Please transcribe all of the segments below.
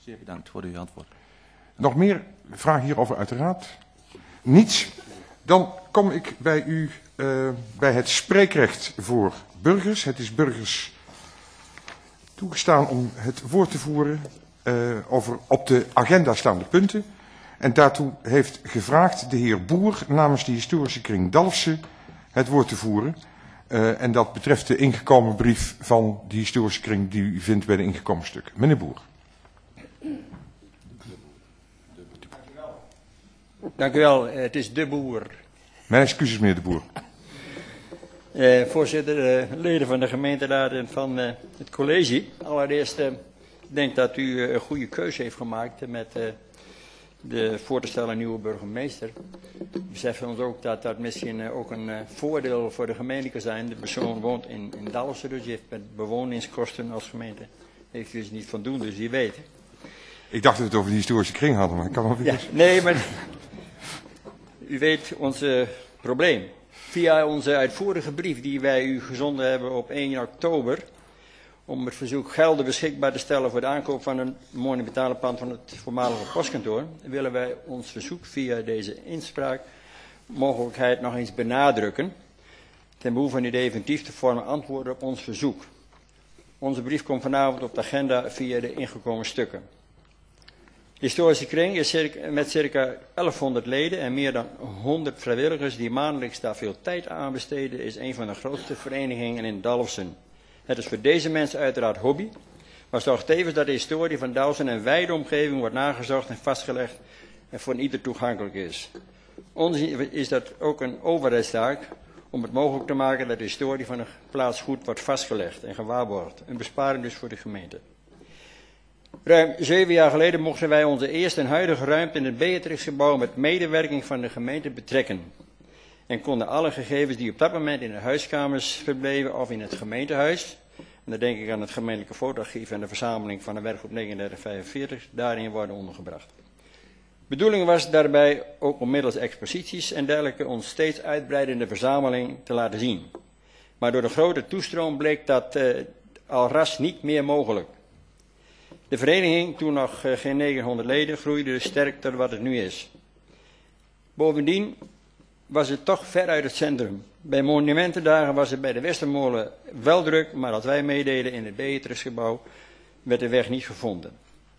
Zeer bedankt voor uw antwoord. Nog meer vragen hierover uit de raad? Niets. Dan kom ik bij u bij het spreekrecht voor burgers. Het is burgers toegestaan om het woord te voeren over op de agenda staande punten. En daartoe heeft gevraagd de heer Boer namens de historische kring Dalfsen het woord te voeren. En dat betreft de ingekomen brief van de historische kring die u vindt bij de ingekomen stukken. Meneer Boer. Dank u wel, het is de Boer. Mijn excuses, meneer de Boer. Voorzitter, leden van de gemeenteraad en van het college. Allereerst denk dat u een goede keuze heeft gemaakt met de voor te stellen nieuwe burgemeester. We beseffen ons ook dat dat misschien ook een voordeel voor de gemeente kan zijn. De persoon woont in Dalfsen, dus je heeft met bewoningskosten als gemeente heeft u dus niet van doen, dus je weet. Ik dacht dat we het over de historische kring hadden, maar ik kan wel weer. Ja, nee, maar u weet ons probleem. Via onze uitvoerige brief die wij u gezonden hebben op 1 oktober... om het verzoek gelden beschikbaar te stellen voor de aankoop van een monumentale pand van het voormalige postkantoor... willen wij ons verzoek via deze inspraak mogelijkheid nog eens benadrukken... ten behoeve van u definitief te vormen antwoorden op ons verzoek. Onze brief komt vanavond op de agenda via de ingekomen stukken. De historische kring is met circa 1100 leden en meer dan 100 vrijwilligers die maandelijks daar veel tijd aan besteden, is een van de grootste verenigingen in Dalfsen. Het is voor deze mensen uiteraard hobby, maar zorgt tevens dat de historie van Dalfsen en wijde omgeving wordt nagezocht en vastgelegd en voor ieder toegankelijk is. Ons is dat ook een overheidstaak om het mogelijk te maken dat de historie van een plaats goed wordt vastgelegd en gewaarborgd. Een besparing dus voor de gemeente. Ruim 7 jaar geleden mochten wij onze eerste en huidige ruimte in het Beatrixgebouw met medewerking van de gemeente betrekken. En konden alle gegevens die op dat moment in de huiskamers verbleven of in het gemeentehuis, en dan denk ik aan het gemeentelijke fotoarchief en de verzameling van de werkgroep 3945, daarin worden ondergebracht. De bedoeling was daarbij ook om middels exposities en dergelijke ons steeds uitbreidende verzameling te laten zien. Maar door de grote toestroom bleek dat al ras niet meer mogelijk. De vereniging, toen nog geen 900 leden, groeide dus sterk tot wat het nu is. Bovendien was het toch ver uit het centrum. Bij monumentendagen was het bij de Westermolen wel druk, maar als wij meededen in het Beatrixgebouw werd de weg niet gevonden.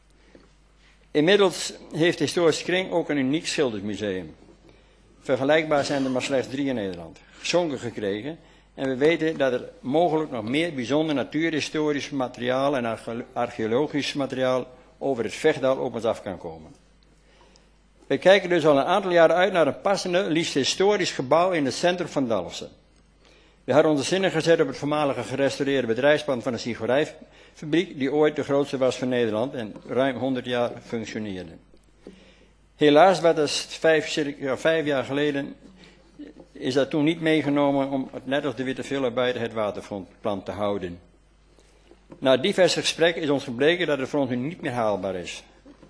Inmiddels heeft de historische kring ook een uniek schildersmuseum. Vergelijkbaar zijn er maar slechts 3 in Nederland. Geschonken gekregen. En we weten dat er mogelijk nog meer bijzonder natuurhistorisch materiaal en archeologisch materiaal over het Vechtdal op ons af kan komen. We kijken dus al een aantal jaren uit naar een passende, liefst historisch gebouw in het centrum van Dalfsen. We hadden onze zinnen gezet op het voormalige gerestaureerde bedrijfspand van de Sigorijfabriek, die ooit de grootste was van Nederland en ruim 100 jaar functioneerde. Helaas, wat is 5 jaar geleden, is dat toen niet meegenomen om het net als de Witte Villa buiten het waterfrontplan te houden. Na diverse gesprekken is ons gebleken dat het voor ons nu niet meer haalbaar is.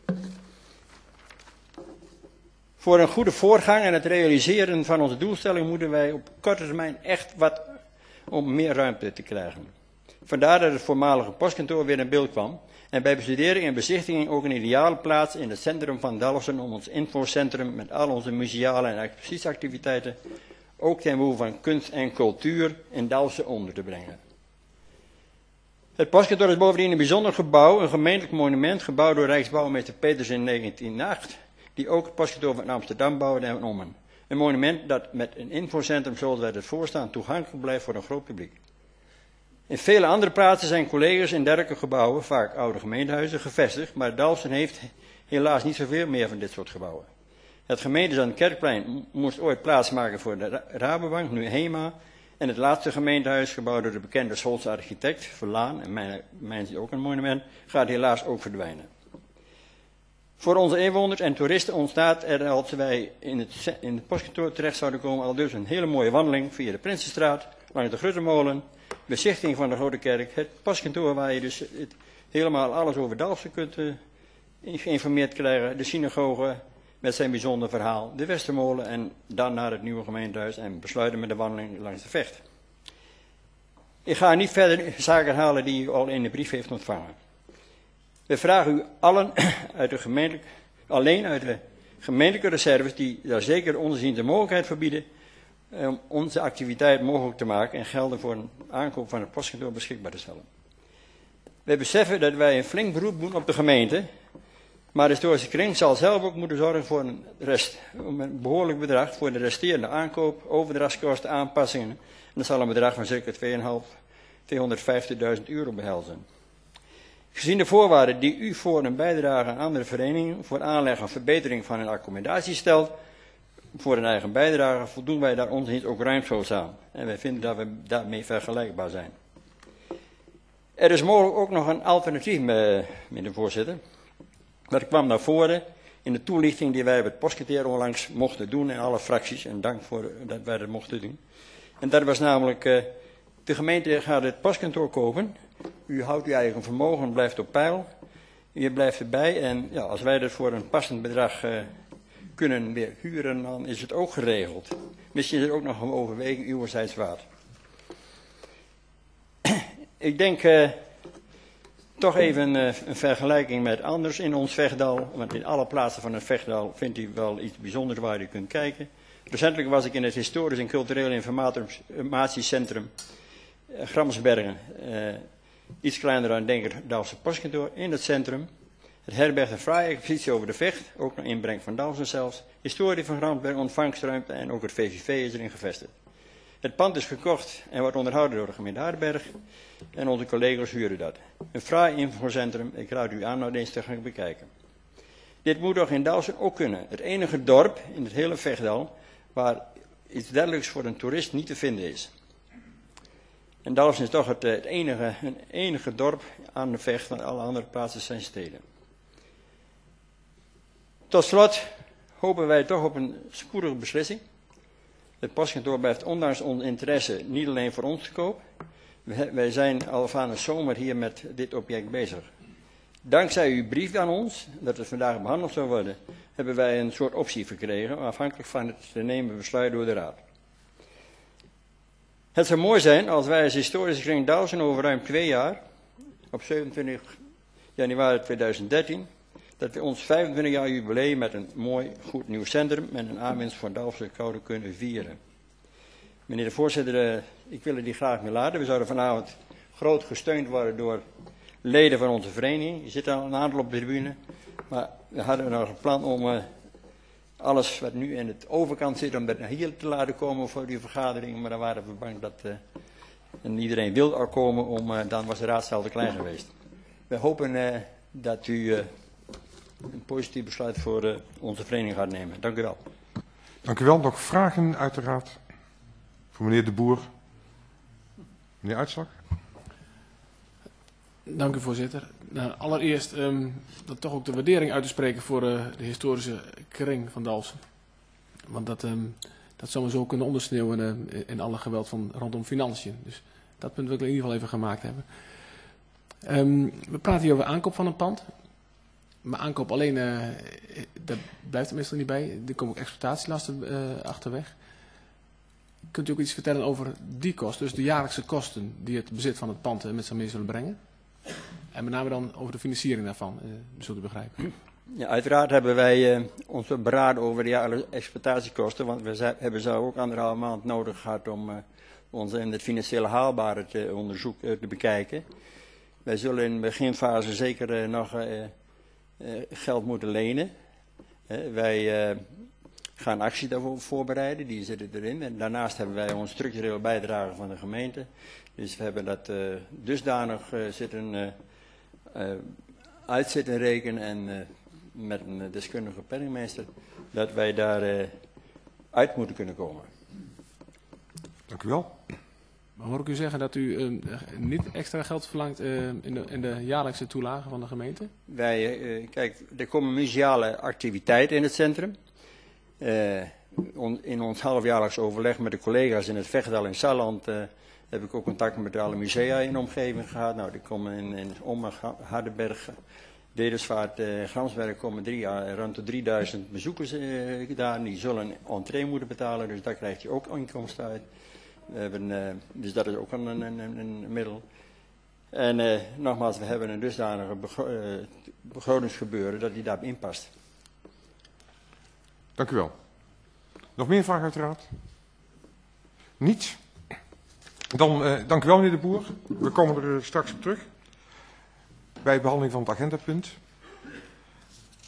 Voor een goede voorgang en het realiseren van onze doelstelling moeten wij op korte termijn echt wat om meer ruimte te krijgen. Vandaar dat het voormalige postkantoor weer in beeld kwam en bij bestudering en bezichtiging ook een ideale plaats in het centrum van Dalfsen om ons infocentrum met al onze museale en expositieactiviteiten ook ten behoeve van kunst en cultuur in Dalfsen onder te brengen. Het postkantoor is bovendien een bijzonder gebouw, een gemeentelijk monument, gebouwd door Rijksbouwmeester Peters in 1908, die ook het postkantoor van Amsterdam bouwde en ommen. Een monument dat met een infocentrum zoals wij het voorstaan toegankelijk blijft voor een groot publiek. In vele andere plaatsen zijn collega's in dergelijke gebouwen, vaak oude gemeentehuizen, gevestigd, maar Dalfsen heeft helaas niet zoveel meer van dit soort gebouwen. Het gemeentehuis aan het Kerkplein moest ooit plaatsmaken voor de Rabobank, nu HEMA, en het laatste gemeentehuis, gebouwd door de bekende Scholze architect, Verlaan, en mijn is ook een monument, gaat helaas ook verdwijnen. Voor onze inwoners en toeristen ontstaat er, als wij in het postkantoor terecht zouden komen, al dus een hele mooie wandeling via de Prinsenstraat, langs de Gruttemolen, bezichtiging van de Grote Kerk, het postkantoor waar je dus helemaal alles over Dalfsen kunt geïnformeerd krijgen, de synagoge met zijn bijzonder verhaal, de Westermolen en dan naar het nieuwe gemeentehuis en besluiten met de wandeling langs de Vecht. Ik ga niet verder zaken halen die u al in de brief heeft ontvangen. We vragen u allen alleen uit de gemeentelijke reserves, die daar zeker onderzien de mogelijkheid voor bieden, om onze activiteit mogelijk te maken en gelden voor een aankoop van het postkantoor beschikbaar te stellen. Wij beseffen dat wij een flink beroep doen op de gemeente, maar de historische kring zal zelf ook moeten zorgen voor om een behoorlijk bedrag voor de resterende aankoop, overdrachtskosten, aanpassingen. En dat zal een bedrag van circa 250.000 euro behelzen. Gezien de voorwaarden die u voor een bijdrage aan andere verenigingen voor aanleg of verbetering van hun accommodatie stelt, voor een eigen bijdrage, voldoen wij daar ons ook ruimschoots aan. En wij vinden dat we daarmee vergelijkbaar zijn. Er is mogelijk ook nog een alternatief, meneer voorzitter. Dat kwam naar voren in de toelichting die wij op het postkantoor onlangs mochten doen in alle fracties. En dank voor dat wij dat mochten doen. En dat was namelijk, de gemeente gaat het postkantoor kopen. U houdt uw eigen vermogen, blijft op peil. U blijft erbij en ja, als wij dat voor een passend bedrag kunnen weer huren, dan is het ook geregeld. Misschien is het ook nog een overweging uwerzijds waard. Ik denk toch even een vergelijking met anders in ons Vechtdal. Want in alle plaatsen van het Vechtdal vindt u wel iets bijzonders waar u kunt kijken. Recentelijk was ik in het Historisch en Cultureel Informatiecentrum Gramsbergen. Iets kleiner dan Denkerdalse postkantoor in het centrum. Het herbergt een fraaie expositie over de Vecht, ook een inbreng van Dalfsen zelfs. Historie van Gramsbergen, ontvangstruimte en ook het VVV is erin gevestigd. Het pand is gekocht en wordt onderhouden door de gemeente Hardenberg en onze collega's huren dat. Een fraai infocentrum, ik raad u aan nou eens te gaan bekijken. Dit moet toch in Dalfsen ook kunnen. Het enige dorp in het hele Vechtdal waar iets dergelijks voor een toerist niet te vinden is. En Dalfsen is toch het enige dorp aan de Vecht, want alle andere plaatsen zijn steden. Tot slot hopen wij toch op een spoedige beslissing. Het postkantoor blijft ondanks ons interesse niet alleen voor ons te koop. Wij zijn al van de zomer hier met dit object bezig. Dankzij uw brief aan ons, dat het vandaag behandeld zou worden, hebben wij een soort optie verkregen, afhankelijk van het te nemen besluit door de Raad. Het zou mooi zijn als wij als historische kring Dalfsen over ruim 2 jaar, op 27 januari 2013, dat we ons 25 jaar jubileum met een mooi, goed nieuw centrum met een aanwinst voor Dalfsen zouden kunnen vieren. Meneer de voorzitter, ik wil er die graag mee laten. We zouden vanavond groot gesteund worden door leden van onze vereniging. Er zitten al een aantal op de tribune. Maar we hadden nog een plan om alles wat nu in het overkant zit, om dat naar hier te laten komen voor die vergadering. Maar dan waren we bang dat en iedereen wil er komen, dan was de raadzaal te klein geweest. We hopen dat u een positief besluit voor onze vereniging gaat nemen. Dank u wel. Dank u wel. Nog vragen uiteraard voor meneer De Boer. Meneer Uitslag. Dank u voorzitter. Nou, allereerst dat toch ook de waardering uit te spreken voor de historische kring van Dalfsen. Want dat zou we zo kunnen ondersneeuwen in alle geweld van rondom financiën. Dus dat punt wil ik in ieder geval even gemaakt hebben. We praten hier over aankoop van een pand. Maar aankoop alleen, daar blijft er meestal niet bij. Er komen ook exploitatielasten achterweg. Kunt u ook iets vertellen over die kosten, dus de jaarlijkse kosten die het bezit van het pand met zich mee zullen brengen? En met name dan over de financiering daarvan, zult u begrijpen. Ja, uiteraard hebben wij ons beraden over de jaarlijkse exploitatiekosten, want we hebben zo ook 1,5 maand nodig gehad om ons in het financiële haalbare onderzoek te bekijken. Wij zullen in de beginfase zeker nog geld moeten lenen. Wij gaan acties daarvoor voorbereiden, die zitten erin. En daarnaast hebben wij ons structurele bijdrage van de gemeente. Dus we hebben dat dusdanig uit zitten rekenen en met een deskundige penningmeester, dat wij daar uit moeten kunnen komen. Dank u wel. Maar hoor ik u zeggen dat u niet extra geld verlangt in de jaarlijkse toelage van de gemeente? Kijk, er komen museale activiteiten in het centrum. In ons halfjaarlijks overleg met de collega's in het Vechtdal in Salland heb ik ook contact met alle musea in de omgeving gehad. Nou, die komen in Hardenberg, Dedelsvaart, Gramsberg komen rond de 3000 bezoekers daar. Die zullen een entree moeten betalen, dus daar krijgt je ook inkomsten uit. Dus dat is ook een middel. En nogmaals, we hebben een dusdanige begrotingsgebeuren dat die daarin past. Dank u wel. Nog meer vragen uit de raad? Niet? Dan dank u wel, meneer De Boer. We komen er straks op terug. Bij behandeling van het agendapunt.